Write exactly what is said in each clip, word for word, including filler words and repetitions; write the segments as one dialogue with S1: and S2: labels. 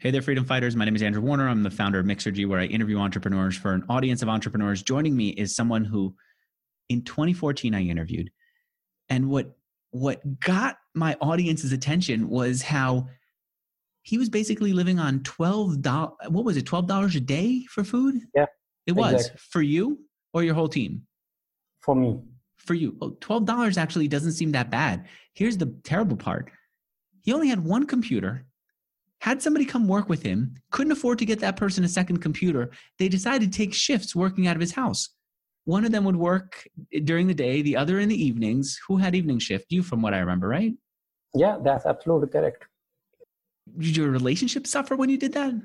S1: Hey there, freedom fighters. My name is Andrew Warner. I'm the founder of Mixergy, where I interview entrepreneurs for an audience of entrepreneurs. Joining me is someone who in twenty fourteen I interviewed. And what, what got my audience's attention was how he was basically living on twelve dollars. What was it? twelve dollars a day for food?
S2: Yeah.
S1: It was.
S2: Exactly.
S1: For you or your whole team?
S2: For me.
S1: For you. Oh, twelve dollars actually doesn't seem that bad. Here's the terrible part. He only had one computer. Had somebody come work with him, couldn't afford to get that person a second computer. They decided to take shifts working out of his house. One of them would work during the day, the other in the evenings. Who had evening shift? You, from what I remember, right?
S2: Yeah, that's absolutely correct.
S1: Did your relationship suffer when you did that?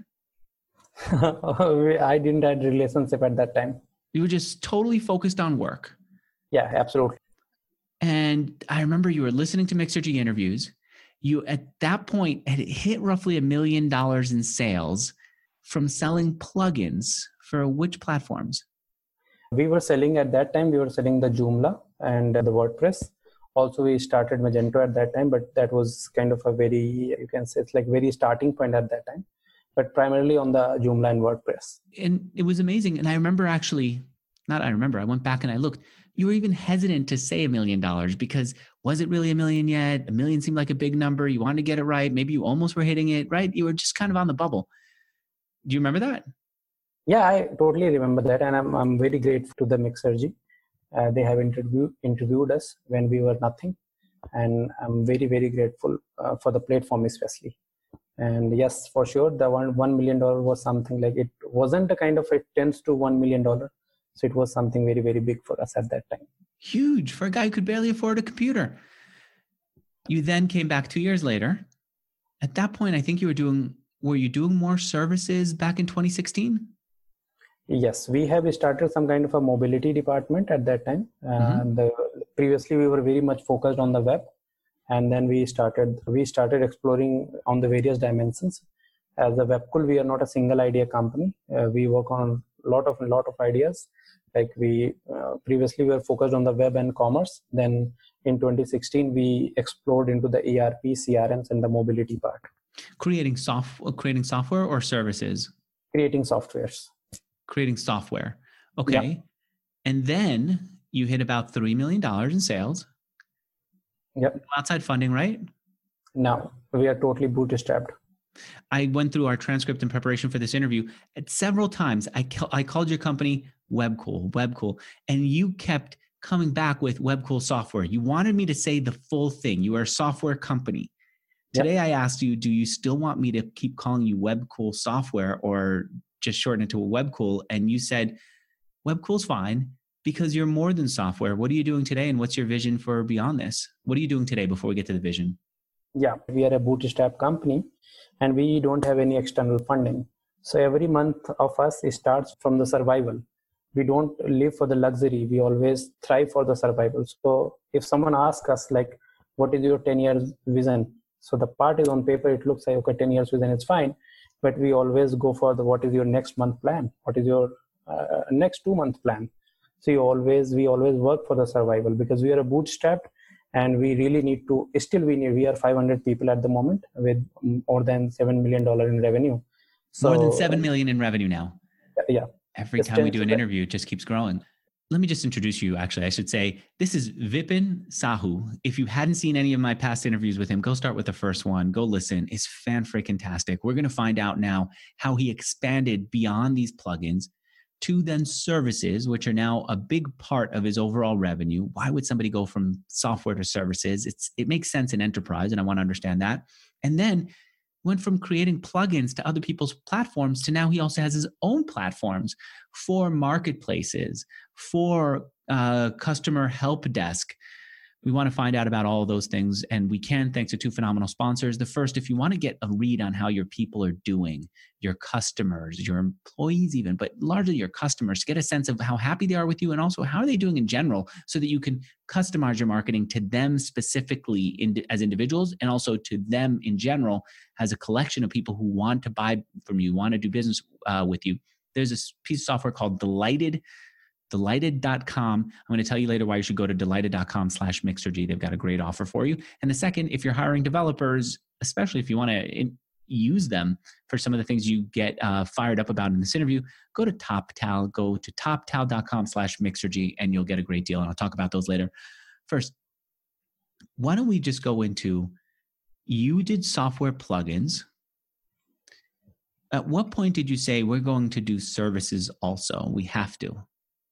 S2: I didn't have a relationship at that time.
S1: You were just totally focused on work.
S2: Yeah, absolutely.
S1: And I remember you were listening to Mixergy interviews. You, at that point, had hit roughly a million dollars in sales from selling plugins for which platforms?
S2: We were selling at that time, we were selling the Joomla and the WordPress. Also, we started Magento at that time, but that was kind of a very, you can say it's like very starting point at that time, but primarily on the Joomla and WordPress.
S1: And it was amazing. And I remember actually, not I remember, I went back and I looked, you were even hesitant to say a million dollars because was it really a million yet? A million seemed like a big number. You wanted to get it right. Maybe you almost were hitting it, right? You were just kind of on the bubble. Do you remember that?
S2: Yeah, I totally remember that. And I'm I'm very grateful to the Mixergy. Uh, they have interviewed interviewed us when we were nothing. And I'm very, very grateful uh, for the platform especially. And yes, for sure, the one $1 million was something like, it wasn't a kind of a tens to $1 million. So it was something very, very big for us at that time.
S1: Huge for a guy who could barely afford a computer. You then came back two years later. At that point, I think you were doing, were you doing more services back in twenty sixteen?
S2: Yes, we have started some kind of a mobility department at that time.
S1: Mm-hmm.
S2: And the, previously we were very much focused on the web. And then we started, we started exploring on the various dimensions. As a Webkul, we are not a single idea company. Uh, we work on a lot of, lot of ideas. Like we uh, previously we were focused on the web and commerce. Then in twenty sixteen, we explored into the E R P, C R Ms, and the mobility part.
S1: Creating soft, creating software or services?
S2: Creating softwares.
S1: Creating software. Okay.
S2: Yeah.
S1: And then you hit about three million dollars in sales.
S2: Yep.
S1: Outside funding, right?
S2: Now we are totally bootstrapped.
S1: I went through our transcript in preparation for this interview. At several times, I, I called your company Webkul, Webkul, and you kept coming back with Webkul software. You wanted me to say the full thing. You are a software company. Today, yep. I asked you, do you still want me to keep calling you Webkul software or just shorten it to a Webkul? And you said, Webkul's fine because you're more than software. What are you doing today? And what's your vision for beyond this? What are you doing today before we get to the vision?
S2: Yeah, we are a bootstrap company and we don't have any external funding. So every month of us starts from the survival. We don't live for the luxury. We always thrive for the survival. So if someone asks us like, what is your ten years vision? So the part is on paper, it looks like, okay, ten years vision is fine. But we always go for the, what is your next month plan? What is your uh, next two month plan? So you always, we always work for the survival because we are a bootstrap. And we really need to, still we need, we are five hundred people at the moment with more than seven million dollars in revenue. So,
S1: more than seven million in revenue now.
S2: Yeah.
S1: Every it's time we do an interview, it just keeps growing. Let me just introduce you. Actually, I should say, this is Vipin Sahu. If you hadn't seen any of my past interviews with him, go start with the first one. Go listen. It's fan-freaking-tastic. We're going to find out now how he expanded beyond these plugins to then services, which are now a big part of his overall revenue. Why would somebody go from software to services? It's It makes sense in enterprise, and I want to understand that. And then went from creating plugins to other people's platforms to now he also has his own platforms for marketplaces, for uh, customer help desk. We want to find out about all of those things, and we can thanks to two phenomenal sponsors. The first, if you want to get a read on how your people are doing, your customers, your employees even, but largely your customers, get a sense of how happy they are with you and also how are they doing in general so that you can customize your marketing to them specifically in, as individuals and also to them in general as a collection of people who want to buy from you, want to do business uh, with you. There's this piece of software called Delighted. Delighted dot com. I'm going to tell you later why you should go to delighted dot com slash Mixergy. They've got a great offer for you. And the second, if you're hiring developers, especially if you want to, use them for some of the things you get uh, fired up about in this interview, go to TopTal, go to toptal.com slash Mixergy, and you'll get a great deal. And I'll talk about those later. First, why don't we just go into, you did software plugins. At what point did you say we're going to do services also? We have to.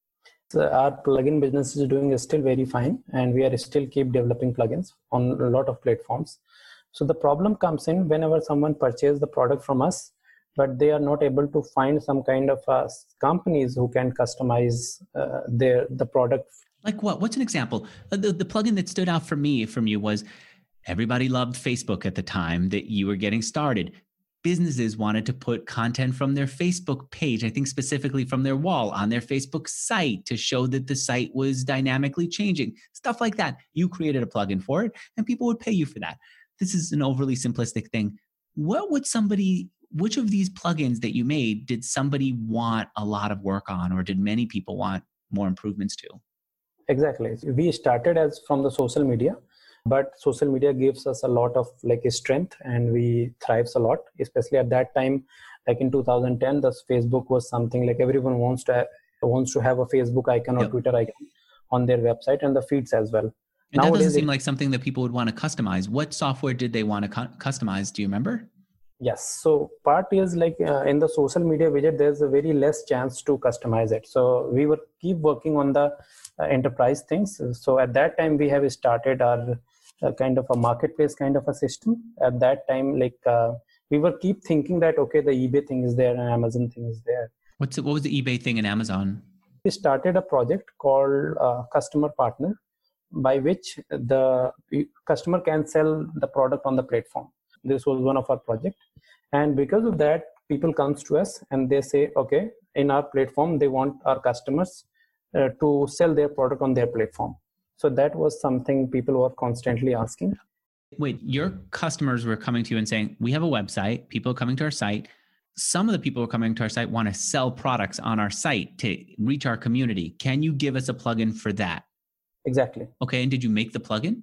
S2: So our plugin business is doing still very fine, and we are still keep developing plugins on a lot of platforms. So the problem comes in whenever someone purchases the product from us, but they are not able to find some kind of uh, companies who can customize uh, their the product.
S1: Like what? What's an example? The, the plugin that stood out for me from you was everybody loved Facebook at the time that you were getting started. Businesses wanted to put content from their Facebook page, I think specifically from their wall, on their Facebook site to show that the site was dynamically changing, stuff like that. You created a plugin for it and people would pay you for that. This is an overly simplistic thing. What would somebody, which of these plugins that you made did somebody want a lot of work on, or did many people want more improvements to?
S2: Exactly. We started as from the social media. But social media gives us a lot of like a strength, and we thrives a lot, especially at that time. Like in two thousand ten, the Facebook was something like everyone wants to have, wants to have a Facebook icon or
S1: yep.
S2: Twitter icon on their website, and the feeds as well.
S1: And Nowadays, that doesn't seem it, like something that people would want to customize. What software did they want to cu- customize? Do you remember?
S2: Yes. So part is like uh, in the social media widget, there's a very less chance to customize it. So we were keep working on the uh, enterprise things. So at that time, we have started our uh, kind of a marketplace kind of a system. At that time, like uh, we were keep thinking that, okay, the eBay thing is there and Amazon thing is there.
S1: What's it, what was the eBay thing and Amazon?
S2: We started a project called uh, Customer Partner, by which the customer can sell the product on the platform. This was one of our projects. And because of that, people comes to us and they say, okay, in our platform, they want our customers uh, to sell their product on their platform. So that was something people were constantly asking.
S1: Wait, your customers were coming to you and saying, we have a website, people are coming to our site. Some of the people who are coming to our site want to sell products on our site to reach our community. Can you give us a plugin for that?
S2: Exactly.
S1: Okay, and did you make the plugin?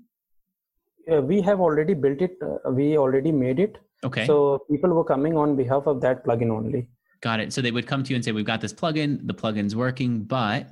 S2: Uh, we have already built it. Uh, we already made it.
S1: Okay.
S2: So people were coming on behalf of that plugin only.
S1: Got it. So they would come to you and say, we've got this plugin, the plugin's working, but...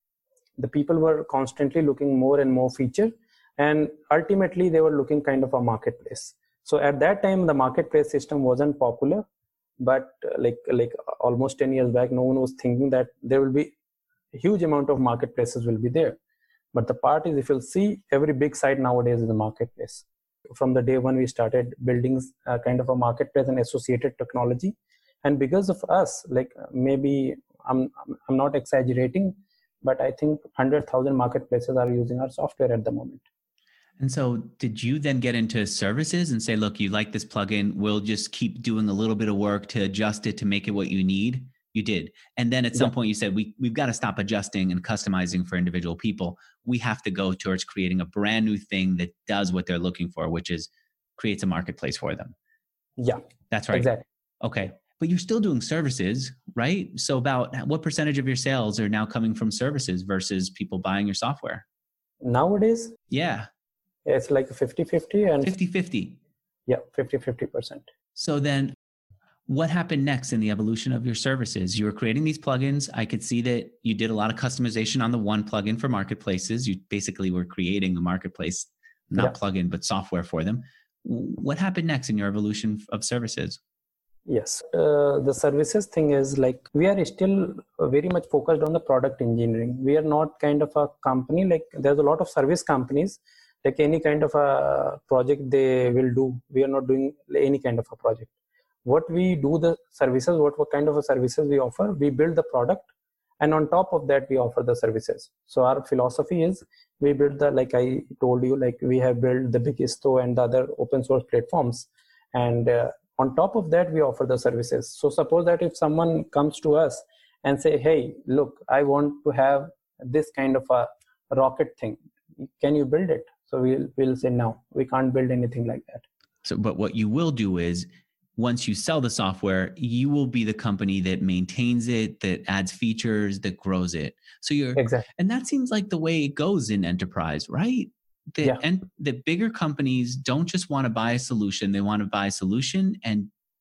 S2: The people were constantly looking more and more feature, and ultimately they were looking kind of a marketplace. So at that time, the marketplace system wasn't popular, but uh, like, like almost ten years back, no one was thinking that there will be a huge amount of marketplaces will be there. But the part is, if you'll see, every big site nowadays is a marketplace. From the day when we started building uh, kind of a marketplace and associated technology. And because of us, like maybe I'm, I'm not exaggerating, but I think one hundred thousand marketplaces are using our software at the moment.
S1: And so did you then get into services and say, look, you like this plugin, we'll just keep doing a little bit of work to adjust it to make it what you need? You did. And then at some yeah. point you said, we, we've got to stop adjusting and customizing for individual people. We have to go towards creating a brand new thing that does what they're looking for, which is creates a marketplace for them.
S2: Yeah,
S1: that's right.
S2: Exactly.
S1: Okay. But you're still doing services, right? So about what percentage of your sales are now coming from services versus people buying your software?
S2: Nowadays?
S1: Yeah.
S2: It's like fifty-fifty and
S1: fifty-fifty.
S2: Yeah, fifty-fifty percent.
S1: So then what happened next in the evolution of your services? You were creating these plugins. I could see that you did a lot of customization on the one plugin for marketplaces. You basically were creating a marketplace, not yeah. plugin, but software for them. What happened next in your evolution of services?
S2: Yes, uh, the services thing is like we are still very much focused on the product engineering. We are not kind of a company, like there's a lot of service companies, like any kind of a project they will do. We are not doing any kind of a project. What we do the services, what, what kind of a services we offer, we build the product, and on top of that we offer the services. So our philosophy is we build the, like I told you, like we have built the Bigisto and the other open source platforms, and uh, on top of that we offer the services. So suppose that if someone comes to us and say, hey, look, I want to have this kind of a rocket thing, can you build it? So we'll, we'll say, no, we can't build anything like that.
S1: So, but what you will do is, once you sell the software, you will be the company that maintains it, that adds features, that grows it. So you're,
S2: exactly.
S1: And that seems like the way it goes in enterprise, right? The,
S2: yeah.
S1: And the bigger companies don't just want to buy a solution. They want to buy a solution and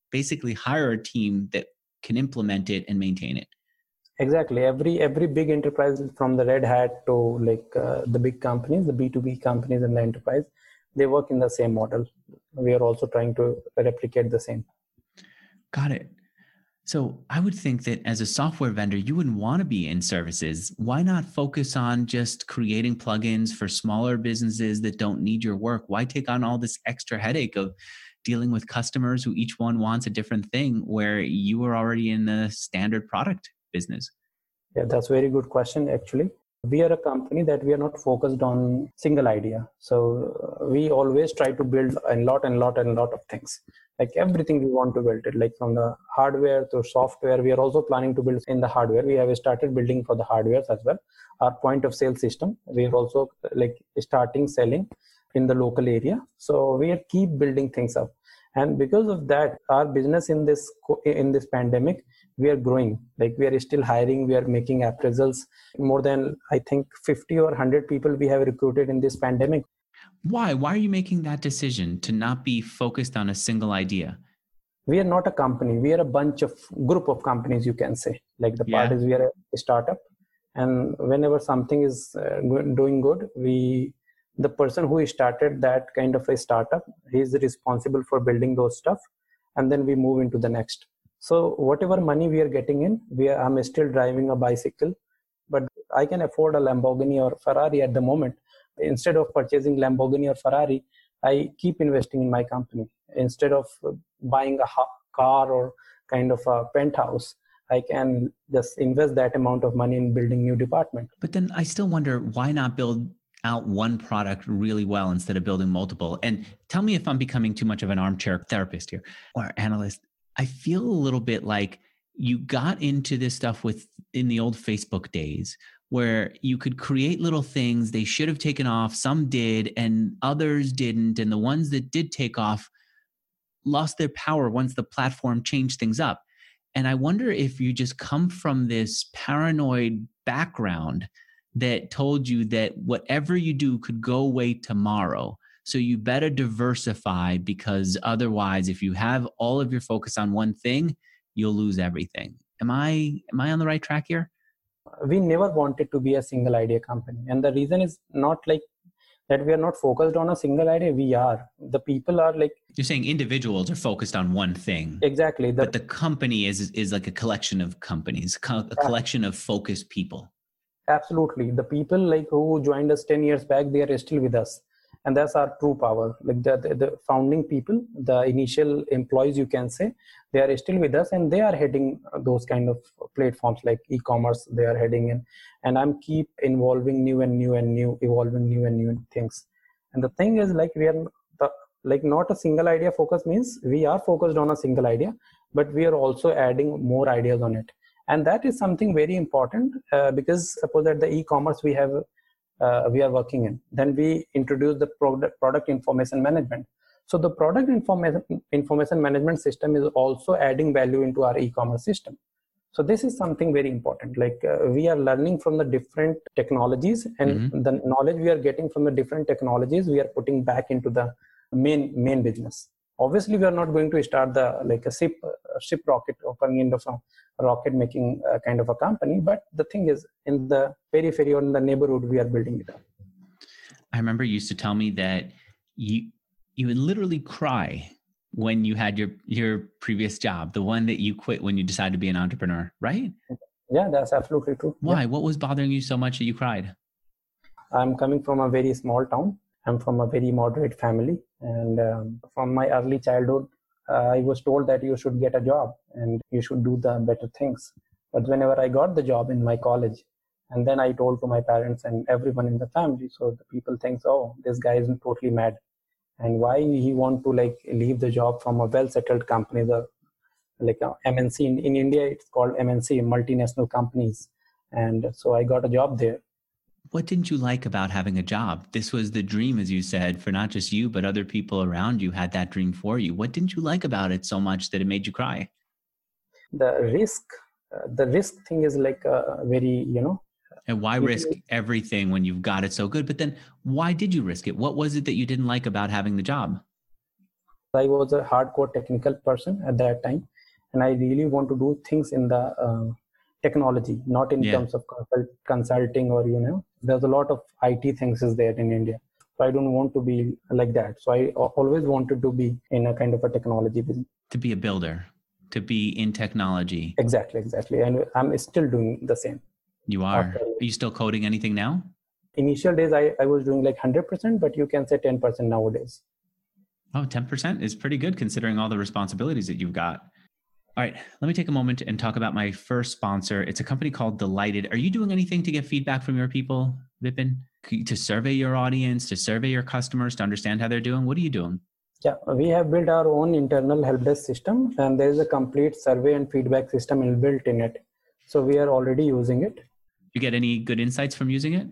S1: basically hire a team that can implement it and maintain it.
S2: Exactly. Every every big enterprise, from the Red Hat to like uh, the big companies, the B two B companies and the enterprise, they work in the same model. We are also trying to replicate the same.
S1: Got it. So I would think that as a software vendor, you wouldn't want to be in services. Why not focus on just creating plugins for smaller businesses that don't need your work? Why take on all this extra headache of dealing with customers who each one wants a different thing where you are already in the standard product business?
S2: Yeah, that's a very good question, actually. We are a company that we are not focused on single idea. So uh, we always try to build a lot and lot and lot of things. Like everything we want to build it, like from the hardware to software. We are also planning to build in the hardware. We have started building for the hardware as well. Our point of sale system, we are also like starting selling in the local area. So we are keep building things up. And because of that, our business in this in this pandemic, we are growing. Like we are still hiring, we are making appraisals. More than, I think, fifty or one hundred people we have recruited in this pandemic.
S1: Why? Why are you making that decision to not be focused on a single idea?
S2: We are not a company. We are a bunch of group of companies, you can say. Like the part
S1: Yeah.
S2: is we are a startup. And whenever something is uh, doing good, we the person who started that kind of a startup, he is responsible for building those stuff. And then we move into the next. So whatever money we are getting in, we are, I'm still driving a bicycle, but I can afford a Lamborghini or Ferrari at the moment. Instead of purchasing Lamborghini or Ferrari, I keep investing in my company. Instead of buying a car or kind of a penthouse, I can just invest that amount of money in building new department.
S1: But then I still wonder, why not build out one product really well instead of building multiple? And tell me if I'm becoming too much of an armchair therapist here or analyst. I feel a little bit like you got into this stuff with in the old Facebook days where you could create little things. They should have taken off. Some did and others didn't. And the ones that did take off lost their power once the platform changed things up. And I wonder if you just come from this paranoid background that told you that whatever you do could go away tomorrow. So you better diversify, because otherwise, if you have all of your focus on one thing, you'll lose everything. Am I am I on the right track here?
S2: We never wanted to be a single idea company. And the reason is not like that we are not focused on a single idea. We are. The people are like...
S1: You're saying individuals are focused on one thing.
S2: Exactly.
S1: The, but the company is is like a collection of companies, a collection of focused people.
S2: Absolutely. The people like who joined us ten years back, they are still with us. And that's our true power. Like the, the, the founding people, the initial employees, you can say, they are still with us and they are heading those kind of platforms like e-commerce they are heading in. And I'm keep involving new and new and new, evolving new and new things. And the thing is like we are the, like not a single idea focus means we are focused on a single idea, but we are also adding more ideas on it. And that is something very important uh, because suppose that the e-commerce we have Uh, we are working in. Then we introduce the product, product information management. So the product information, information management system is also adding value into our e-commerce system. So this is something very important. Like uh, we are learning from the different technologies and mm-hmm. the knowledge we are getting from the different technologies, we are putting back into the main main business. Obviously, we are not going to start the like a ship, a ship rocket or coming into some rocket making uh, kind of a company. But the thing is, in the periphery or in the neighborhood, we are building it up.
S1: I remember you used to tell me that you you would literally cry when you had your your previous job, the one that you quit when you decided to be an entrepreneur, right?
S2: Yeah, that's absolutely true.
S1: Why?
S2: Yeah.
S1: What was bothering you so much that you cried?
S2: I'm coming from a very small town. I'm from a very moderate family. And um, from my early childhood, uh, I was told that you should get a job and you should do the better things. But whenever I got the job in my college, and then I told to my parents and everyone in the family, so the people think, oh, this guy is totally mad. And why he want to like leave the job from a well-settled company, the like a M N C. In, in India, it's called M N C, multinational companies. And so I got a job there.
S1: What didn't you like about having a job? This was the dream, as you said, for not just you, but other people around you had that dream for you. What didn't you like about it so much that it made you cry?
S2: The risk, uh, the risk thing is like uh, very, you know.
S1: And why risk everything when you've got it so good? But then why did you risk it? What was it that you didn't like about having the job?
S2: I was a hardcore technical person at that time, and I really want to do things in the uh, technology, not in
S1: Yeah.
S2: terms of consult- consulting or, you know, there's a lot of I T things is there in India. So I don't want to be like that. So I always wanted to be in a kind of a technology business.
S1: To be a builder, to be in technology.
S2: Exactly, exactly. And I'm still doing the same.
S1: You are.
S2: After-
S1: Are you still coding anything now?
S2: Initial days, I, I was doing like one hundred percent, but you can say ten percent nowadays.
S1: Oh, ten percent is pretty good considering all the responsibilities that you've got. All right, let me take a moment and talk about my first sponsor. It's a company called Delighted. Are you doing anything to get feedback from your people, Vipin? To survey your audience, to survey your customers, to understand how they're doing? What are you doing?
S2: Yeah, we have built our own internal help desk system, and there is a complete survey and feedback system inbuilt in it. So we are already using it.
S1: You get any good insights from using it?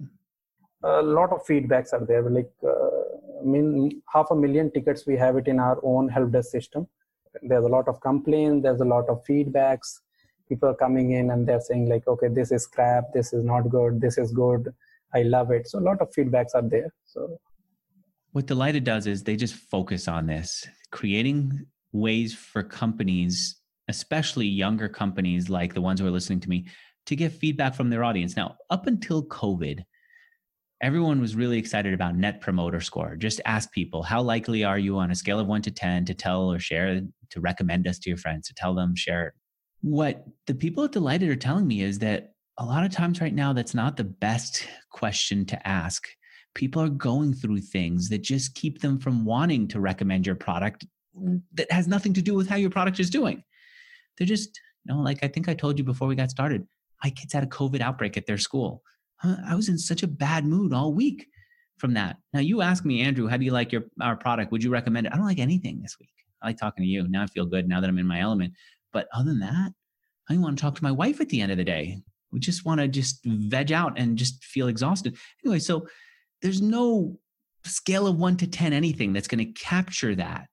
S2: A lot of feedbacks are there. Like uh, I mean, half a million tickets we have it in our own help desk system. There's a lot of complaints. There's a lot of feedbacks. People are coming in and they're saying like, okay, this is crap. This is not good. This is good. I love it. So a lot of feedbacks are there. So
S1: what Delighted does is they just focus on this, creating ways for companies, especially younger companies like the ones who are listening to me, to get feedback from their audience. Now, up until COVID, everyone was really excited about Net Promoter Score. Just ask people, how likely are you on a scale of one to ten to tell or share, to recommend us to your friends, to tell them, share it. What the people at Delighted are telling me is that a lot of times right now, that's not the best question to ask. People are going through things that just keep them from wanting to recommend your product that has nothing to do with how your product is doing. They're just, you know, like I think I told you before we got started, my kids had a COVID outbreak at their school. Huh? I was in such a bad mood all week from that. Now you ask me, Andrew, how do you like your our product? Would you recommend it? I don't like anything this week. I like talking to you. Now I feel good now that I'm in my element. But other than that, I want to talk to my wife at the end of the day. We just want to just veg out and just feel exhausted. Anyway, so there's no scale of one to ten anything that's going to capture that.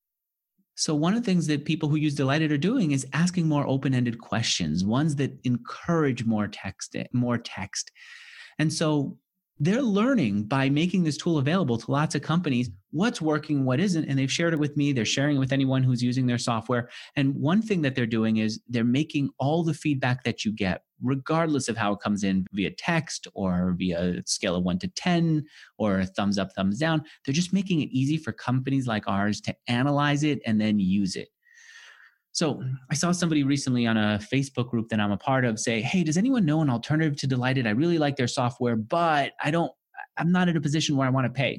S1: So one of the things that people who use Delighted are doing is asking more open-ended questions, ones that encourage more text, more text. And so they're learning by making this tool available to lots of companies, what's working, what isn't, and they've shared it with me. They're sharing it with anyone who's using their software. And one thing that they're doing is they're making all the feedback that you get, regardless of how it comes in via text or via scale of one to ten or a thumbs up, thumbs down. They're just making it easy for companies like ours to analyze it and then use it. So I saw somebody recently on a Facebook group that I'm a part of say, hey, does anyone know an alternative to Delighted? I really like their software, but I don't, I'm not in a position where I want to pay.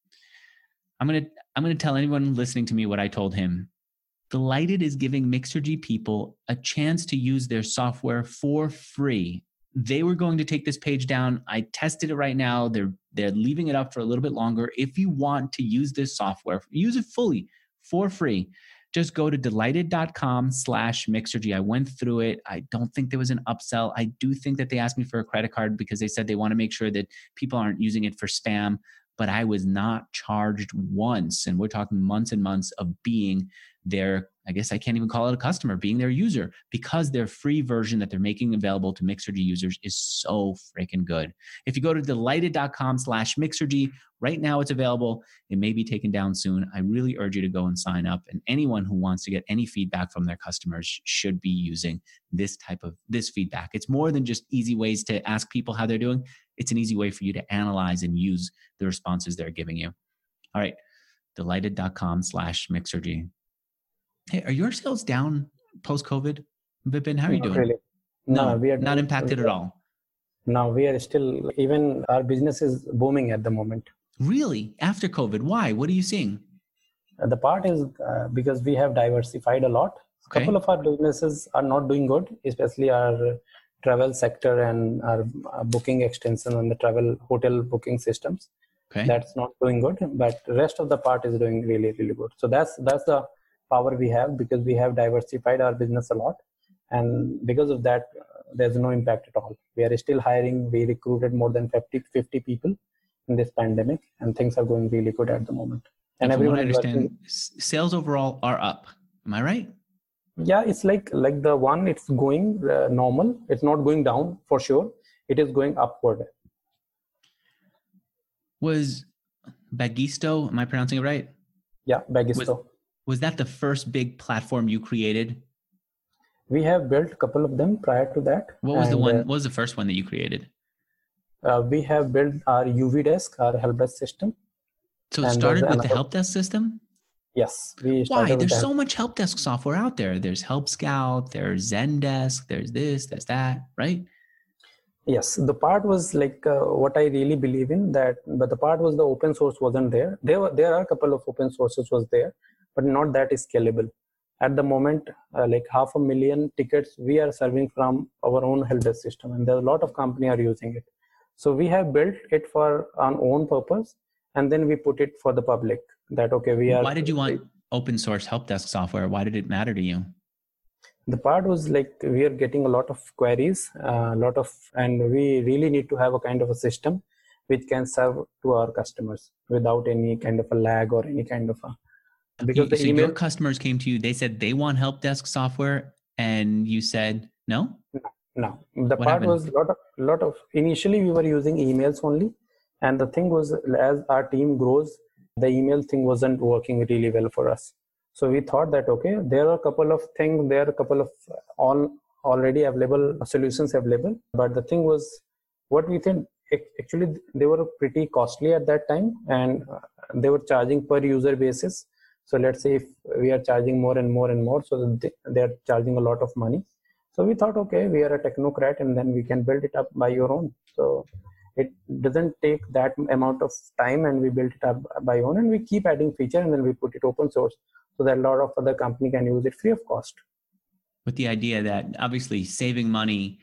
S1: I'm going to, I'm going to tell anyone listening to me what I told him. Delighted is giving Mixergy people a chance to use their software for free. They were going to take this page down. I tested it right now. They're, they're leaving it up for a little bit longer. If you want to use this software, use it fully for free. Just go to delighted.com slash Mixergy. I went through it. I don't think there was an upsell. I do think that they asked me for a credit card because they said they want to make sure that people aren't using it for spam, but I was not charged once. And we're talking months and months of being their, I guess I can't even call it a customer, being their user, because their free version that they're making available to Mixergy users is so freaking good. If you go to delighted.com slash Mixergy, right now it's available. It may be taken down soon. I really urge you to go and sign up. And anyone who wants to get any feedback from their customers should be using this type of, this feedback. It's more than just easy ways to ask people how they're doing. It's an easy way for you to analyze and use the responses they're giving you. All right, delighted.com slash Mixergy. Hey, are your sales down post-COVID? Vipin, how are you
S2: not
S1: doing?
S2: Really. No,
S1: no,
S2: we are
S1: not impacted at all.
S2: No, we are still, even our business is booming at the moment.
S1: Really? After COVID? Why? What are you seeing?
S2: Uh, the part is uh, because we have diversified a lot. A
S1: Okay.
S2: couple of our businesses are not doing good, especially our travel sector and our uh, booking extension and the travel hotel booking systems.
S1: Okay.
S2: That's not doing good, but the rest of the part is doing really, really good. So that's that's the power we have because we have diversified our business a lot. And because of that, uh, there's no impact at all. We are still hiring. We recruited more than fifty, fifty people in this pandemic, and things are going really good at the moment. And,
S1: and
S2: everyone
S1: I
S2: is
S1: understand,
S2: working.
S1: Sales overall are up. Am I right?
S2: Yeah, it's like like the one, it's going uh, normal. It's not going down for sure. It is going upward.
S1: Was Bagisto, am I pronouncing it right?
S2: Yeah, Bagisto.
S1: Was, Was that the first big platform you created?
S2: We have built a couple of them prior to that.
S1: What was
S2: and,
S1: the one?
S2: Uh,
S1: what was the first one that you created?
S2: Uh, we have built our U V desk, our help desk system.
S1: So it started with the help desk system?
S2: Yes. We
S1: Why? There's so much help desk software out there. There's Help Scout, there's Zendesk, there's this, there's that, right?
S2: Yes. The part was like uh, what I really believe in that, but the part was the open source wasn't there. There were, there are a couple of open sources was there, but not that is scalable. At the moment, uh, like half a million tickets we are serving from our own help desk system, and there are a lot of companies are using it. So we have built it for our own purpose, and then we put it for the public that, okay, we are.
S1: Why did you want open source help desk software? Why did it matter to you?
S2: The part was like we are getting a lot of queries, a uh, lot of, and we really need to have a kind of a system which can serve to our customers without any kind of a lag or any kind of a.
S1: Because you, the so email, your customers came to you, they said they want help desk software, and you said no?
S2: No, no. The
S1: What
S2: part
S1: happened?
S2: was a lot of, lot of, initially we were using emails only. And the thing was, as our team grows, the email thing wasn't working really well for us. So we thought that, okay, there are a couple of things, there are a couple of all already available solutions available. But the thing was, what we think, actually, they were pretty costly at that time, and they were charging per user basis. So let's say if we are charging more and more and more, so they are charging a lot of money. So we thought, okay, we are a technocrat, and then we can build it up by your own. So it doesn't take that amount of time, and we built it up by own, and we keep adding feature, and then we put it open source so that a lot of other company can use it free of cost.
S1: With the idea that obviously saving money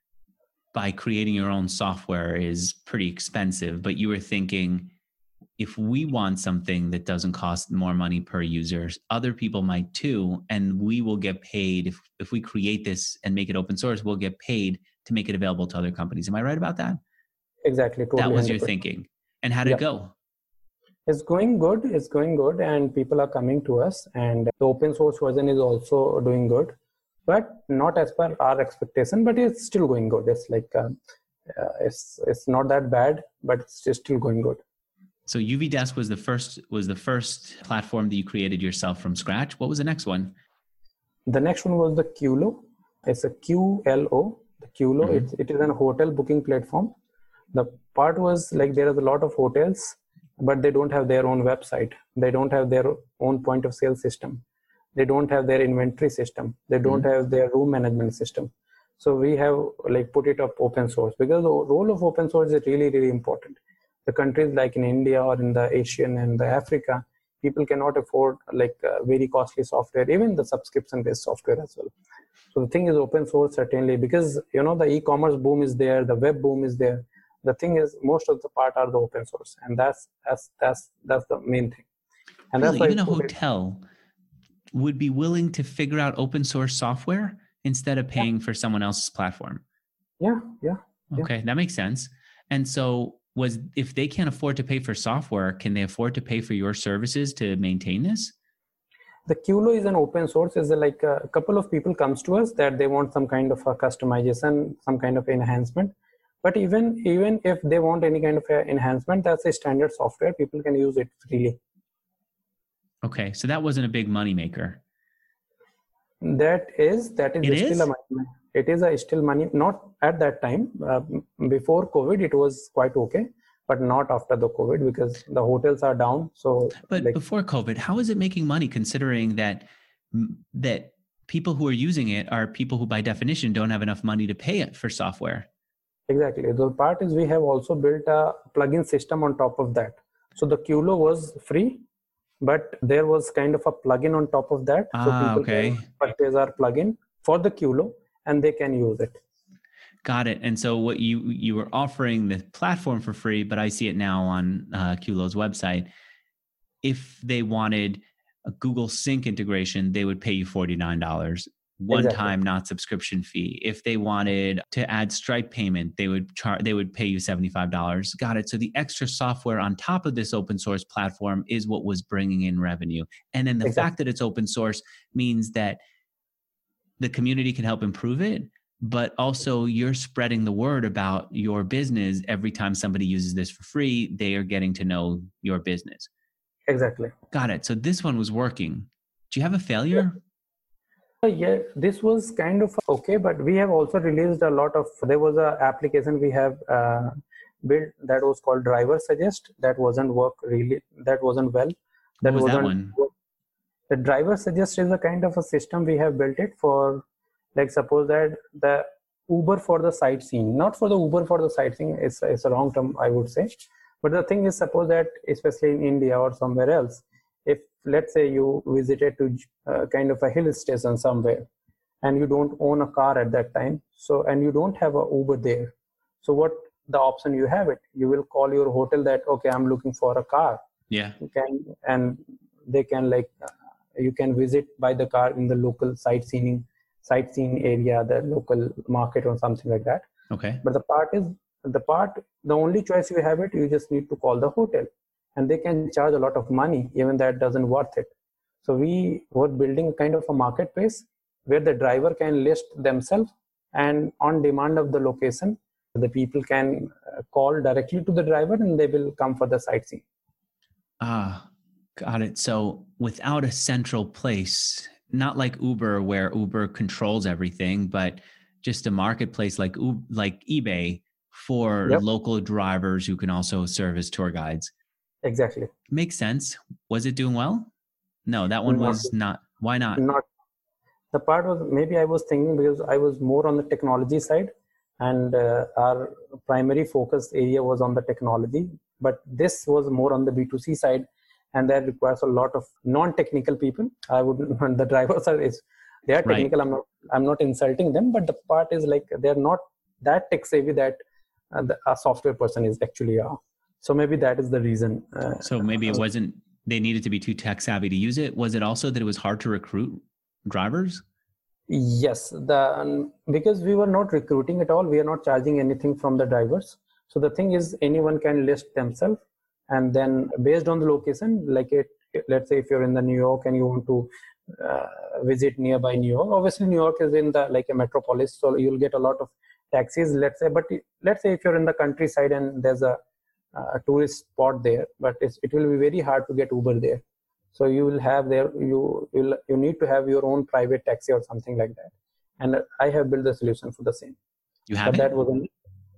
S1: by creating your own software is pretty expensive, but you were thinking, if we want something that doesn't cost more money per user, other people might too, and we will get paid. If, if we create this and make it open source, we'll get paid to make it available to other companies. Am I right about that?
S2: Exactly. Totally,
S1: that was
S2: one hundred percent.
S1: Your thinking. And how did yeah. it go?
S2: It's going good. It's going good. And people are coming to us. And the open source version is also doing good, but not as per our expectation, but it's still going good. It's like, uh, uh, it's, it's not that bad, but it's still going good.
S1: So U V Desk was the first was the first platform that you created yourself from scratch. What was the next one?
S2: The next one was the Qlo. It's a Q L O. The Qlo. Mm-hmm. It, it is a hotel booking platform. The part was like there is a lot of hotels, but they don't have their own website. They don't have their own point of sale system. They don't have their inventory system. They don't mm-hmm. have their room management system. So we have like put it up open source, because the role of open source is really, really important. The countries like in India or in the Asian and the Africa, people cannot afford like uh, very costly software, even the subscription based software as well. So the thing is open source, certainly, because, you know, the e-commerce boom is there, the web boom is there. The thing is, most of the part are the open source, and that's that's that's that's the main thing. And
S1: really,
S2: that's
S1: even a hotel it. would be willing to figure out open source software instead of paying yeah. for someone else's platform.
S2: Yeah, yeah.
S1: Okay, yeah. That makes sense. And so, was if they can't afford to pay for software, can they afford to pay for your services to maintain this?
S2: The Qlo is an open source. Is like a couple of people comes to us that they want some kind of a customization, some kind of enhancement. But even even if they want any kind of enhancement, that's a standard software. People can use it freely.
S1: Okay, so that wasn't a big money maker.
S2: That is that is
S1: it
S2: still
S1: is?
S2: a money. It is a still money. Not at that time. Uh, before COVID, it was quite okay, but not after the COVID, because the hotels are down. So,
S1: but like, before COVID, how is it making money, considering that that people who are using it are people who, by definition, don't have enough money to pay it for software?
S2: Exactly. The part is we have also built a plugin system on top of that. So the Qlo was free, but there was kind of a plugin on top of that. So
S1: ah,
S2: people
S1: okay.
S2: can purchase our plugin for the Qlo, and they can use it.
S1: Got it. And so what you you were offering the platform for free, but I see it now on uh, Qlo's website. If they wanted a Google Sync integration, they would pay you forty-nine dollars. One
S2: exactly.
S1: time, not subscription fee. If they wanted to add Stripe payment, they would charge. They would pay you seventy-five dollars. Got it. So the extra software on top of this open source platform is what was bringing in revenue. And then the
S2: exactly.
S1: fact that it's open source means that the community can help improve it, but also you're spreading the word about your business. Every time somebody uses this for free, they are getting to know your business.
S2: Exactly.
S1: Got it. So this one was working. Do you have a failure?
S2: Uh, yeah, this was kind of okay, but we have also released a lot of, there was a application we have uh, built that was called Driver Suggest. That wasn't work really, that wasn't well.
S1: What
S2: That
S1: was that
S2: wasn't,
S1: one?
S2: the Driver Suggest is a kind of a system we have built it for, like suppose that the Uber for the sightseeing, not for the Uber for the sightseeing, it's, it's a wrong term, I would say. But the thing is, suppose that, especially in India or somewhere else, if let's say you visited to uh, kind of a hill station somewhere and you don't own a car at that time, so and you don't have a Uber there, so what the option you have it, you will call your hotel that, okay, I'm looking for a car.
S1: Yeah.
S2: You can, and they can like, uh, you can visit by the car in the local sightseeing sightseeing area, the local market or something like that.
S1: Okay.
S2: But the part is, the part, the only choice you have it, you just need to call the hotel. And they can charge a lot of money, even that doesn't worth it. So we were building a kind of a marketplace where the driver can list themselves, and on demand of the location, the people can call directly to the driver and they will come for the sightseeing.
S1: Ah, got it. So without a central place, not like Uber where Uber controls everything, but just a marketplace like like eBay for
S2: Yep.
S1: local drivers who can also serve as tour guides.
S2: Exactly.
S1: Makes sense. Was it doing well? No, that one
S2: Not-
S1: was not. Why not?
S2: Not the part was, maybe I was thinking because I was more on the technology side, and uh, our primary focus area was on the technology. But this was more on the B two C side, and that requires a lot of non-technical people. I wouldn't. The drivers are is they are
S1: Right.
S2: technical. I'm not. I'm not insulting them, but the part is like they're not that tech savvy that uh, the, a software person is actually are. So maybe that is the reason. Uh,
S1: So maybe it wasn't, they needed to be too tech savvy to use it. Was it also that it was hard to recruit drivers?
S2: Yes, the um, because we were not recruiting at all. We are not charging anything from the drivers. So the thing is, anyone can list themselves, and then based on the location, like it, let's say if you're in the New York and you want to uh, visit nearby New York, obviously New York is in the like a metropolis, so you'll get a lot of taxis. Let's say, but let's say if you're in the countryside and there's a a tourist spot there, but it's, it will be very hard to get Uber there. So you will have there, you will you need to have your own private taxi or something like that. And I have built the solution for the same.
S1: You have
S2: But
S1: it?
S2: that wasn't,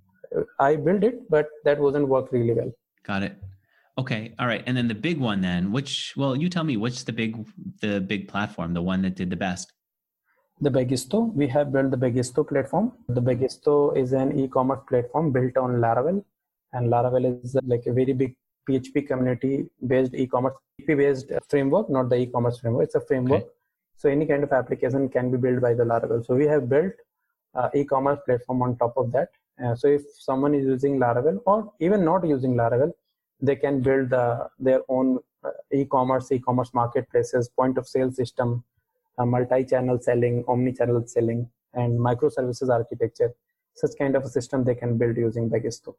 S2: I built it, but that wasn't work really well.
S1: Got it. Okay. All right. And then the big one then, which, well, you tell me, which the big, the big platform, the one that did the best?
S2: The Bagisto, we have built the Bagisto platform. The Bagisto is an e-commerce platform built on Laravel. And Laravel is like a very big P H P community based e-commerce, P H P based framework, not the e-commerce framework. It's a framework.
S1: Okay.
S2: So any kind of application can be built by the Laravel. So we have built uh, e-commerce platform on top of that. Uh, so if someone is using Laravel or even not using Laravel, they can build the, their own uh, e-commerce, e-commerce marketplaces, point of sale system, uh, multi-channel selling, omni-channel selling, and microservices architecture. Such kind of a system they can build using Bagisto.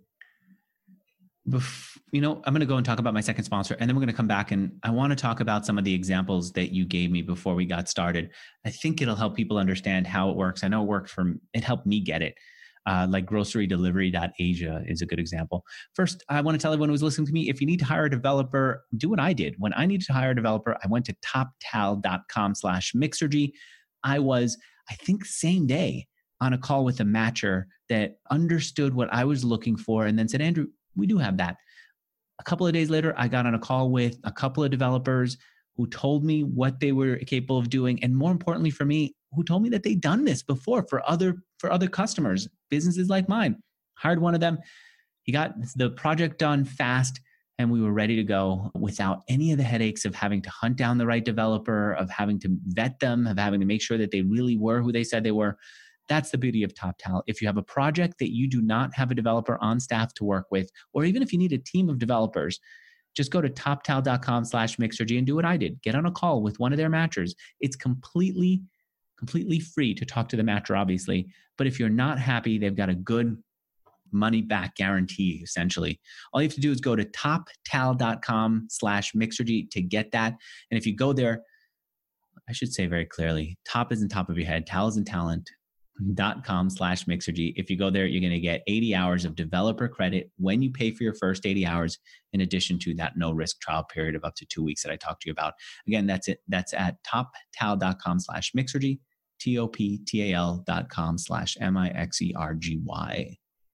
S1: Bef- you know, I'm going to go and talk about my second sponsor, and then we're going to come back and I want to talk about some of the examples that you gave me before we got started. I think it'll help people understand how it works. I know it worked for, it helped me get it. Uh, like grocery delivery dot asia is a good example. First, I want to tell everyone who's listening to me, if you need to hire a developer, do what I did. When I needed to hire a developer, I went to toptal.com slash Mixergy. I was, I think, same day on a call with a matcher that understood what I was looking for and then said, Andrew, we do have that. A couple of days later, I got on a call with a couple of developers who told me what they were capable of doing. And more importantly for me, who told me that they'd done this before for other, for other customers, businesses like mine. Hired one of them. He got the project done fast and we were ready to go without any of the headaches of having to hunt down the right developer, of having to vet them, of having to make sure that they really were who they said they were. That's the beauty of TopTal. If you have a project that you do not have a developer on staff to work with, or even if you need a team of developers, just go to toptal.com slash Mixergy and do what I did. Get on a call with one of their matchers. It's completely, completely free to talk to the matcher, obviously. But if you're not happy, they've got a good money back guarantee, essentially. All you have to do is go to toptal.com slash Mixergy to get that. And if you go there, I should say very clearly, top isn't top of your head, tal isn't talent. dot com slash Mixergy. If you go there, you're going to get eighty hours of developer credit when you pay for your first eighty hours, in addition to that no risk trial period of up to two weeks that I talked to you about. Again, that's it. That's at toptal.com slash Mixergy, T O P T A L dot com slash M I X E R G Y.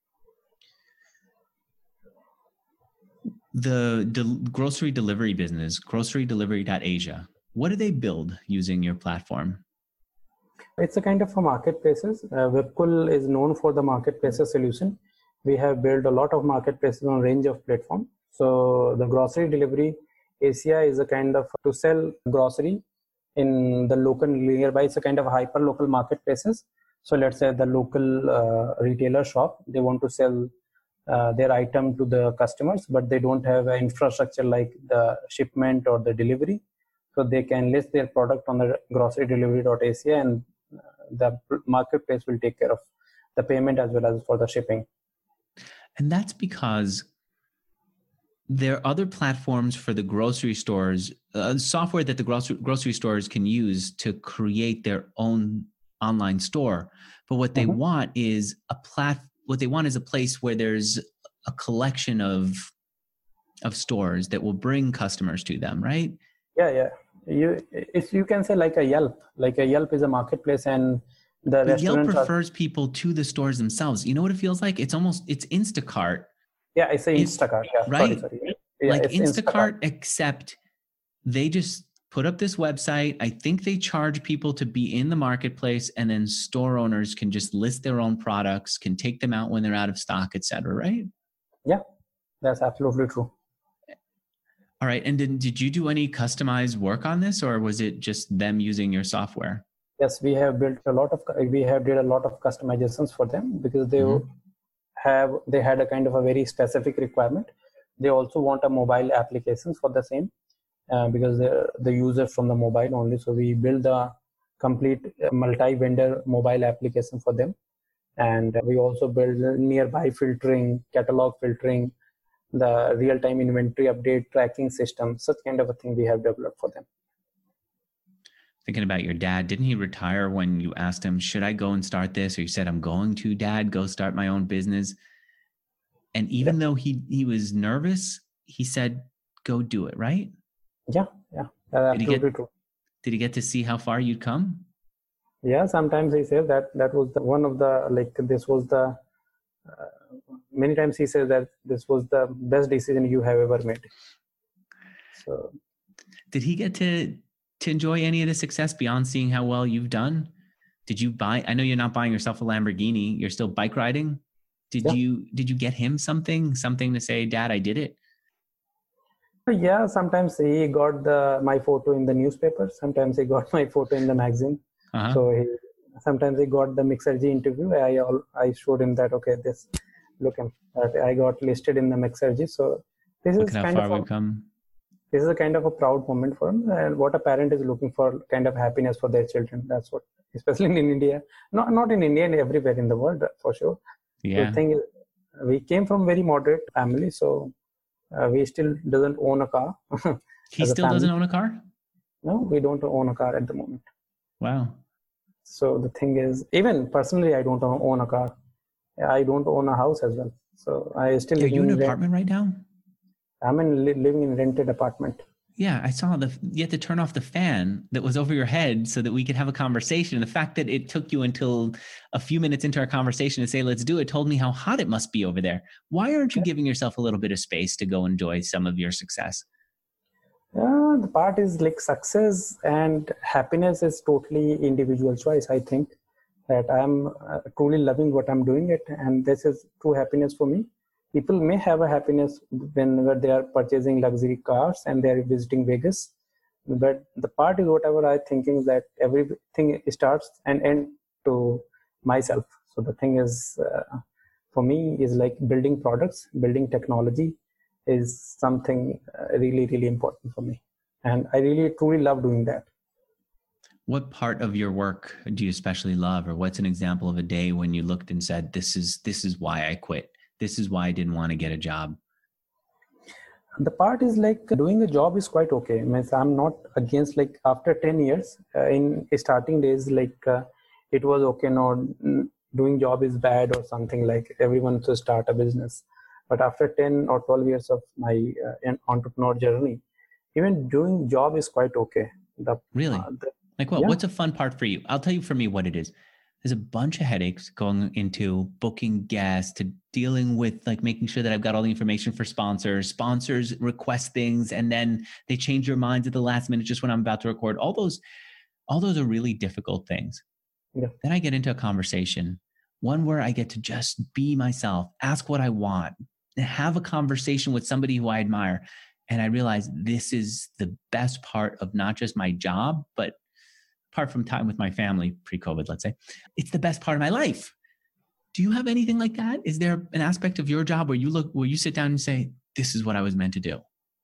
S1: The de- grocery delivery business, grocery delivery dot asia, what do they build using your platform?
S2: It's a kind of a marketplaces. Uh, Webkul is known for the marketplaces solution. We have built a lot of marketplaces on a range of platforms. So the grocery delivery Asia is a kind of to sell grocery in the local nearby. It's a kind of hyper local marketplaces. So let's say the local uh, retailer shop, they want to sell uh, their item to the customers, but they don't have an infrastructure like the shipment or the delivery. So they can list their product on the grocery delivery dot asia, and the marketplace will take care of the payment as well as for the shipping.
S1: And that's because there are other platforms for the grocery stores, uh, software that the grocery, grocery stores can use to create their own online store. But what they mm-hmm. want is a plat. What they want is a place where there's a collection of of stores that will bring customers to them, right?
S2: Yeah, yeah. You, if you can say like a Yelp, like a Yelp is a marketplace, and the
S1: but Yelp refers
S2: are,
S1: people to the stores themselves. You know what it feels like? It's almost, it's Instacart.
S2: Yeah, I say Instacart. Yeah,
S1: right?
S2: Sorry, sorry. Yeah,
S1: like Instacart,
S2: Instacart,
S1: except they just put up this website. I think they charge people to be in the marketplace, and then store owners can just list their own products, can take them out when they're out of stock, et cetera, right?
S2: Yeah, that's absolutely true.
S1: All right. And then did you do any customized work on this, or was it just them using your software?
S2: Yes, we have built a lot of, we have did a lot of customizations for them because they mm-hmm. have, they had a kind of a very specific requirement. They also want a mobile application for the same uh, because the the user from the mobile only. So we build a complete multi-vendor mobile application for them. And we also build nearby filtering, catalog filtering, the real-time inventory update tracking system, such kind of a thing we have developed for them.
S1: Thinking about your dad, didn't he retire when you asked him, should I go and start this? Or you said, I'm going to, Dad, go start my own business. And even yeah. though he, he was nervous, he said, go do it, right?
S2: Yeah, yeah, that's
S1: did, he
S2: absolutely
S1: get,
S2: true.
S1: Did he get to see how far you'd come?
S2: Yeah, sometimes he says that that was the, one of the, like, this was the, uh, many times he says that this was the best decision you have ever made. So,
S1: did he get to to enjoy any of the success beyond seeing how well you've done? Did you buy? I know you're not buying yourself a Lamborghini. You're still bike riding. Did yeah. you Did you get him something something to say, Dad, I did it?
S2: Yeah, sometimes he got the my photo in the newspaper. Sometimes he got my photo in the magazine. Uh-huh. So he sometimes he got the Mixergy interview. I I showed him that, okay, this. Look, I got listed in the Mixergy. So this
S1: Look
S2: is
S1: how
S2: kind
S1: far
S2: of
S1: we've
S2: a,
S1: come.
S2: This is a kind of a proud moment for him, and what a parent is looking for, kind of happiness for their children. That's what, especially in India, not not in India, and everywhere in the world for sure.
S1: Yeah.
S2: The thing is, we came from very moderate family, so uh, we still doesn't own a car.
S1: He still doesn't own a car?
S2: No, we don't own a car at the moment.
S1: Wow.
S2: So the thing is, even personally, I don't own a car. I don't own a house as well. So I still.
S1: Are you in an apartment right now?
S2: I'm in li- living in a rented apartment.
S1: Yeah, I saw the. You had to turn off the fan that was over your head so that we could have a conversation. The fact that it took you until a few minutes into our conversation to say let's do it told me how hot it must be over there. Why aren't you yeah. giving yourself a little bit of space to go enjoy some of your success?
S2: Uh, the part is like success and happiness is totally individual choice. I think that I'm uh, truly loving what I'm doing it, and this is true happiness for me. People may have a happiness whenever they are purchasing luxury cars and they are visiting Vegas, but the part is whatever I thinking is that everything starts and ends to myself. So the thing is, uh, for me, is like building products, building technology is something uh, really, really important for me, and I really truly love doing that.
S1: What part of your work do you especially love, or what's an example of a day when you looked and said, this is this is why I quit? This is why I didn't want to get a job?
S2: The part is like doing a job is quite okay. I mean, I'm not against, like after ten years uh, in starting days, like uh, it was okay, no, doing job is bad or something, like everyone to start a business. But after ten or twelve years of my uh, entrepreneur journey, even doing job is quite okay. The,
S1: really?
S2: Uh, the,
S1: like what?
S2: Yeah.
S1: What's a fun part for you? I'll tell you for me what it is. There's a bunch of headaches going into booking guests, to dealing with like making sure that I've got all the information for sponsors. Sponsors request things and then they change their minds at the last minute just when I'm about to record. All those, all those are really difficult things.
S2: Yeah.
S1: Then I get into a conversation, one where I get to just be myself, ask what I want, and have a conversation with somebody who I admire. And I realize this is the best part of not just my job, but apart from time with my family pre-COVID, let's say, it's the best part of my life. Do you have anything like that? Is there an aspect of your job where you look, where you sit down and say, this is what I was meant to do?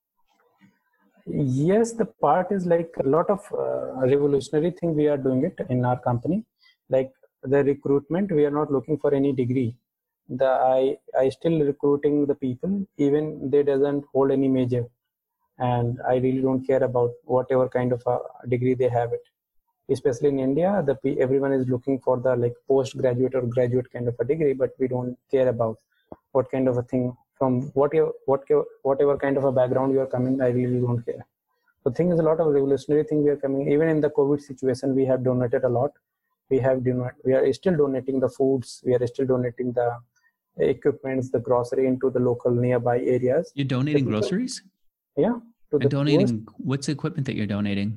S2: Yes, the part is like a lot of uh, revolutionary thing we are doing it in our company. Like the recruitment, we are not looking for any degree. The I I still recruiting the people, even they doesn't hold any major, and I really don't care about whatever kind of a degree they have it. Especially in India, the everyone is looking for the like postgraduate or graduate kind of a degree, but we don't care about what kind of a thing from what you what whatever kind of a background you are coming. I really don't care. The thing is, a lot of revolutionary thing we are coming. Even in the COVID situation, we have donated a lot. We have donate. We are still donating the foods. We are still donating the equipments, the grocery into the local nearby areas.
S1: You're donating
S2: people,
S1: groceries?
S2: Yeah.
S1: To the donating. Poorest. What's the equipment that you're donating?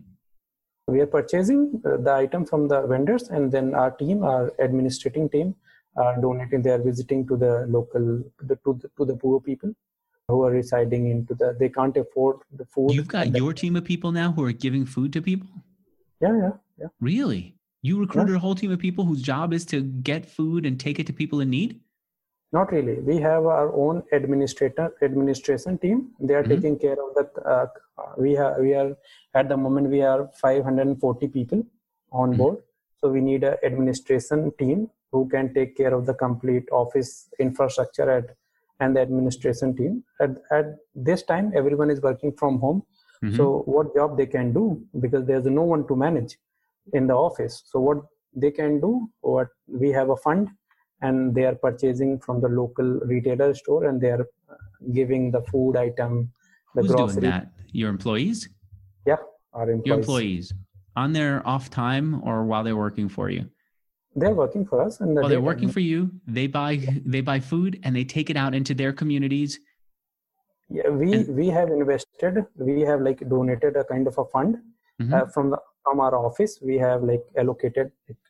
S2: We are purchasing the item from the vendors, and then our team, our administrating team, are donating. They are visiting to the local, the, to the to the poor people who are residing into the. They can't afford the food.
S1: You've got your team of people now who are giving food to people?
S2: Yeah, yeah, yeah.
S1: Really? You recruited
S2: yeah.
S1: a whole team of people whose job is to get food and take it to people in need?
S2: Not really. We have our own administrator administration team. They are mm-hmm. taking care of the. Uh, we have we are at the moment we are five hundred forty people on mm-hmm. board. So we need an administration team who can take care of the complete office infrastructure at and the administration team. At at this time, everyone is working from home. Mm-hmm. So what job they can do, because there's no one to manage in the office. So what they can do, what we have a fund. And they are purchasing from the local retailer store, and they are giving the food item, the
S1: Who's
S2: grocery.
S1: doing that? Your employees?
S2: Yeah, our employees.
S1: Your employees on their off time or while they're working for you?
S2: They're working for us. And the
S1: while they're working for you, they buy they buy food and they take it out into their communities.
S2: Yeah, we and, we have invested. We have like donated a kind of a fund mm-hmm. uh, from the from our office. We have like allocated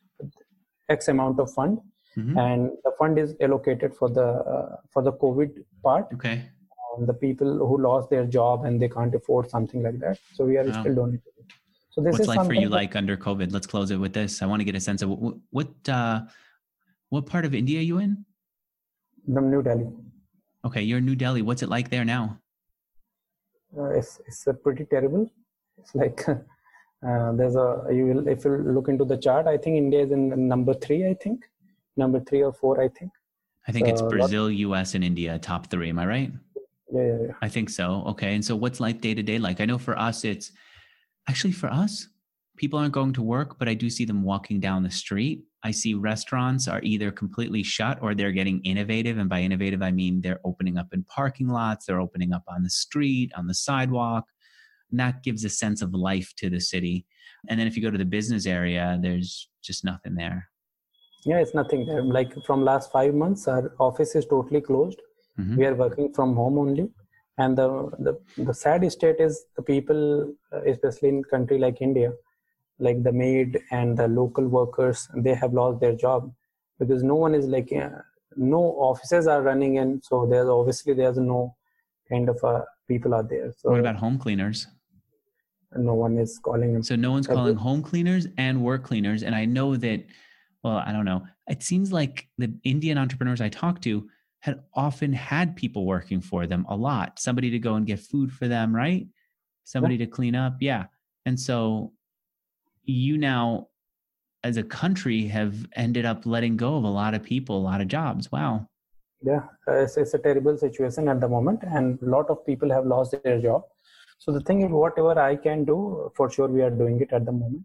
S2: X amount of fund. Mm-hmm. And the fund is allocated for the uh, for the COVID part.
S1: Okay.
S2: Um, the people who lost their job and they can't afford something like that. So we are wow. still donating. So this
S1: What's
S2: is
S1: life for you like under COVID? Let's close it with this. I want to get a sense of what what uh, what part of India are you in?
S2: The New Delhi.
S1: Okay, you're in New Delhi. What's it like there now?
S2: Uh, it's it's uh, pretty terrible. It's like uh, there's a you will if you look into the chart. I think India is in number three. I think. Number three or four, I think.
S1: I think so, it's Brazil, lot... U S, and India, top three. Am I right?
S2: Yeah, yeah, yeah.
S1: I think so. Okay. And so what's life day to day like? I know for us, it's actually for us, people aren't going to work, but I do see them walking down the street. I see restaurants are either completely shut or they're getting innovative. And by innovative, I mean they're opening up in parking lots. They're opening up on the street, on the sidewalk. And that gives a sense of life to the city. And then if you go to the business area, there's just nothing there.
S2: Yeah, it's nothing there. Like from last five months, our office is totally closed. Mm-hmm. We are working from home only. And the, the, the sad state is the people, especially in a country like India, like the maid and the local workers, they have lost their job because no one is like, uh, no offices are running in. So there's obviously there's no kind of uh, people are there. So
S1: what about home cleaners?
S2: No one is calling them.
S1: So no one's calling home cleaners and work cleaners. And I know that, well, I don't know. It seems like the Indian entrepreneurs I talk to had often had people working for them a lot. Somebody to go and get food for them, right? Somebody yeah. to clean up. Yeah. And so you now, as a country, have ended up letting go of a lot of people, a lot of jobs. Wow.
S2: Yeah, uh, it's, it's a terrible situation at the moment. And a lot of people have lost their job. So the thing is, whatever I can do, for sure, we are doing it at the moment.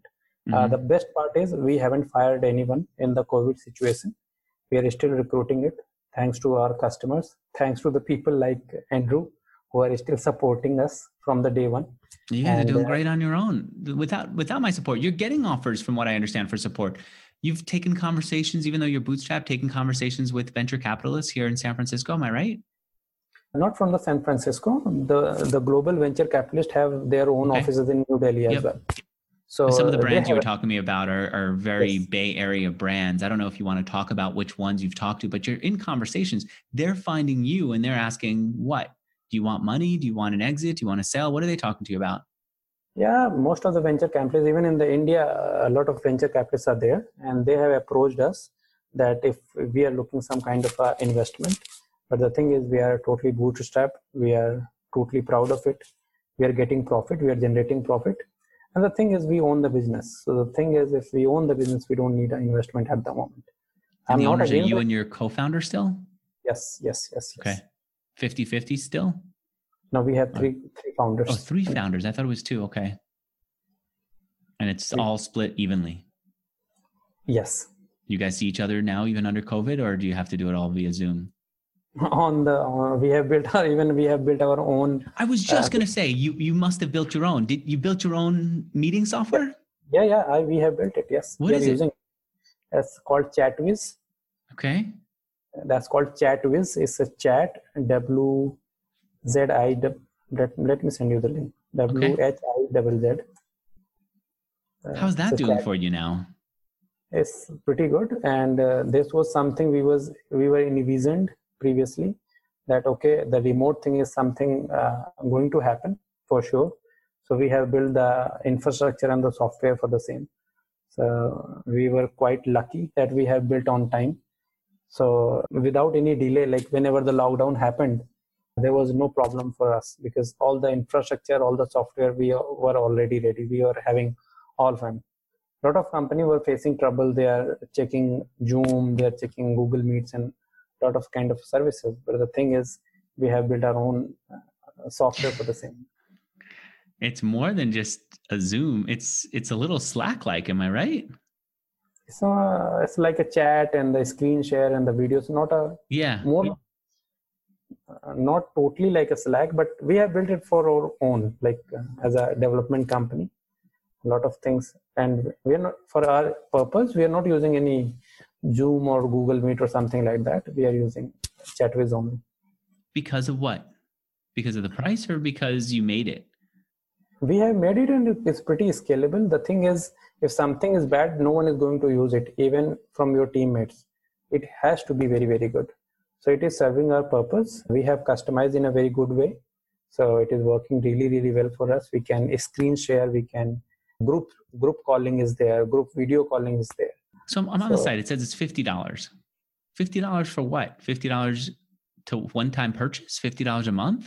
S2: Mm-hmm. Uh, the best part is we haven't fired anyone in the COVID situation. We are still recruiting it, thanks to our customers, thanks to the people like Andrew, who are still supporting us from the day one.
S1: You guys and, are doing great on your own. Without without my support, you're getting offers from what I understand for support. You've taken conversations, even though you're bootstrapped, taken conversations with venture capitalists here in San Francisco. Am I right?
S2: Not from the San Francisco. The the global venture capitalists have their own okay. offices in New Delhi as yep. well.
S1: So some of the brands you were talking to me about are, are very yes. Bay Area brands. I don't know if you want to talk about which ones you've talked to, but you're in conversations. They're finding you and they're asking, what? Do you want money? Do you want an exit? Do you want to sell? What are they talking to you about?
S2: Yeah, most of the venture capitalists, even in the India, a lot of venture capitalists are there, and they have approached us that if we are looking some kind of uh, investment, but the thing is we are totally bootstrapped. We are totally proud of it. We are getting profit. We are generating profit. And the thing is we own the business. So the thing is if we own the business, we don't need an investment at the moment.
S1: And I'm the owners not are you and your co-founder still?
S2: Yes, yes, yes.
S1: Okay.
S2: yes.
S1: fifty-fifty still?
S2: No, we have three three founders.
S1: Oh, three founders. I thought it was two. Okay. And it's three. All split evenly?
S2: Yes.
S1: You guys see each other now even under COVID, or do you have to do it all via Zoom?
S2: On the uh, we have built our, even we have built our own.
S1: I was just uh, going to say you you must have built your own. Did you built your own meeting software?
S2: Yeah, yeah, I, we have built it. Yes.
S1: What
S2: we
S1: is
S2: are
S1: it?
S2: Using, it's called ChatWiz.
S1: Okay.
S2: That's called ChatWiz. It's a chat W Z I. Let, let me send you the link. W H I Z Z.
S1: Uh, How's that doing chat. for you now?
S2: It's pretty good, and uh, this was something we was we were envisioned previously, that okay, the remote thing is something uh, going to happen for sure. So we have built the infrastructure and the software for the same. So we were quite lucky that we have built on time. So without any delay, like whenever the lockdown happened, there was no problem for us because all the infrastructure, all the software, we were already ready. We were having all fun. A lot of companies were facing trouble. They are checking Zoom, they are checking Google Meets and lot of kind of services, but the thing is we have built our own uh, software for the same.
S1: It's more than just a Zoom. It's it's a little Slack like, am I right?
S2: So uh, it's like a chat and the screen share and the videos, not a
S1: yeah
S2: more uh, not totally like a Slack, but we have built it for our own, like uh, as a development company, a lot of things. And we are not, for our purpose, we are not using any Zoom or Google Meet or something like that. We are using ChatWiz only.
S1: Because of what? Because of the price or because you made it?
S2: We have made it and it's pretty scalable. The thing is, if something is bad, no one is going to use it, even from your teammates. It has to be very, very good. So it is serving our purpose. We have customized in a very good way. So it is working really, really well for us. We can screen share, we can group group calling is there, group video calling is there.
S1: So I'm on so, the site, it says it's fifty dollars. fifty dollars for what? fifty dollars to one-time purchase? fifty dollars a month?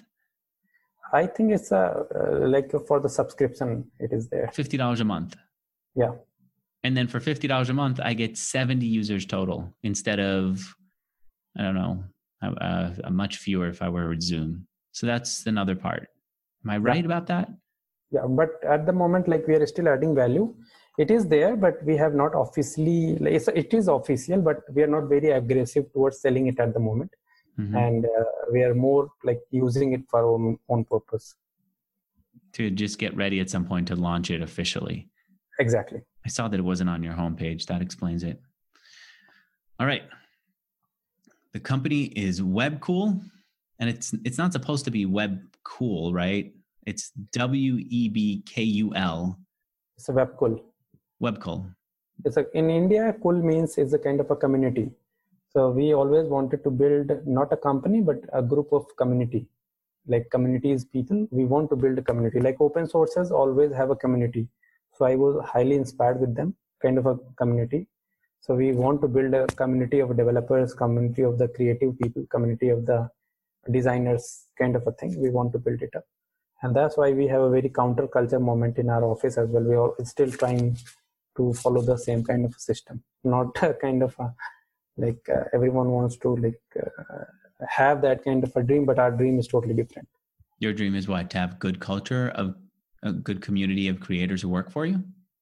S2: I think it's a, uh, like for the subscription, it is there.
S1: fifty dollars a month?
S2: Yeah.
S1: And then for fifty dollars a month, I get seventy users total instead of, I don't know, uh, a much fewer if I were with Zoom. So that's another part. Am I right yeah. about that?
S2: Yeah, but at the moment, like we are still adding value. It is there, but we have not officially, like, it is official, but we are not very aggressive towards selling it at the moment. Mm-hmm. And uh, we are more like using it for our own, own purpose.
S1: To just get ready at some point to launch it officially.
S2: Exactly.
S1: I saw that it wasn't on your homepage. That explains it. All right. The company is Webcool, and it's it's not supposed to be Webcool, right? It's W E B K U L.
S2: It's a Webcool.
S1: Webcool.
S2: It's a, in India, cool means it's a kind of a community. So we always wanted to build not a company, but a group of community. Like communities, people, we want to build a community. Like open sources always have a community. So I was highly inspired with them, kind of a community. So we want to build a community of developers, community of the creative people, community of the designers, kind of a thing. We want to build it up. And that's why we have a very counterculture moment in our office as well. We are still trying to follow the same kind of system, not a kind of a, like uh, everyone wants to like uh, have that kind of a dream, but our dream is totally different.
S1: Your dream is what? To have good culture, of a good community of creators who work for you?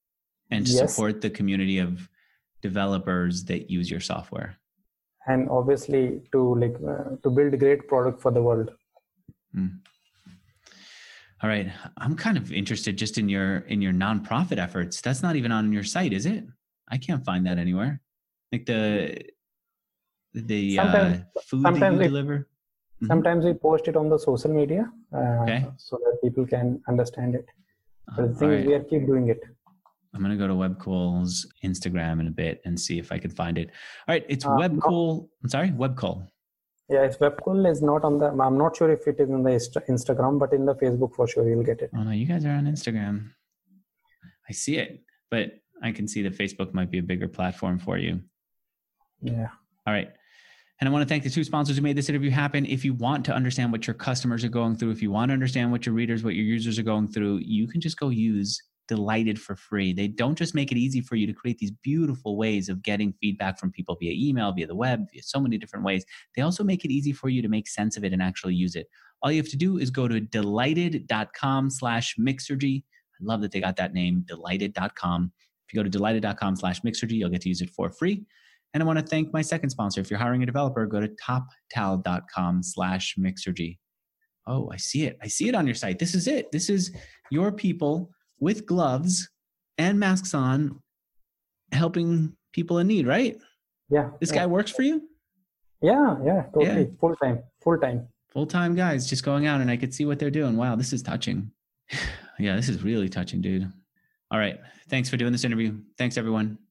S1: And to
S2: Yes.
S1: support the community of developers that use your software.
S2: And obviously to like uh, to build a great product for the world.
S1: Mm. All right. I'm kind of interested just in your in your nonprofit efforts. That's not even on your site, is it? I can't find that anywhere. Like the the
S2: Sometimes,
S1: uh, food
S2: sometimes
S1: that you
S2: we,
S1: deliver. Mm-hmm.
S2: Sometimes we post it on the social media uh,
S1: Okay.
S2: so that people can understand it. But the
S1: Uh,
S2: thing
S1: all
S2: is,
S1: right.
S2: we are keep doing it.
S1: I'm going to go to Webcool's Instagram in a bit and see if I can find it. All right. It's
S2: Uh,
S1: Webcool.
S2: no.
S1: I'm sorry, Webcool.
S2: Yeah, it's Webcool is not on the, I'm not sure if it is in the Instagram, but in the Facebook for sure you'll get it.
S1: Oh no, you guys are on Instagram. I see it, but I can see that Facebook might be a bigger platform for you.
S2: Yeah.
S1: All right. And I want to thank the two sponsors who made this interview happen. If you want to understand what your customers are going through, if you want to understand what your readers, what your users are going through, you can just go use Delighted for free. They don't just make it easy for you to create these beautiful ways of getting feedback from people via email, via the web, via so many different ways. They also make it easy for you to make sense of it and actually use it. All you have to do is go to delighted.com slash Mixergy. I love that they got that name, delighted dot com. If you go to delighted.com slash Mixergy, you'll get to use it for free. And I want to thank my second sponsor. If you're hiring a developer, go to toptal.com slash Mixergy. Oh, I see it. I see it on your site. This is it. This is your people with gloves and masks on helping people in need, right?
S2: Yeah.
S1: This
S2: yeah.
S1: guy works for you?
S2: Yeah, yeah, totally.
S1: Yeah.
S2: Full time, full time.
S1: Full-time guys just going out and I could see what they're doing. Wow, this is touching. Yeah, this is really touching, dude. All right. Thanks for doing this interview. Thanks, everyone.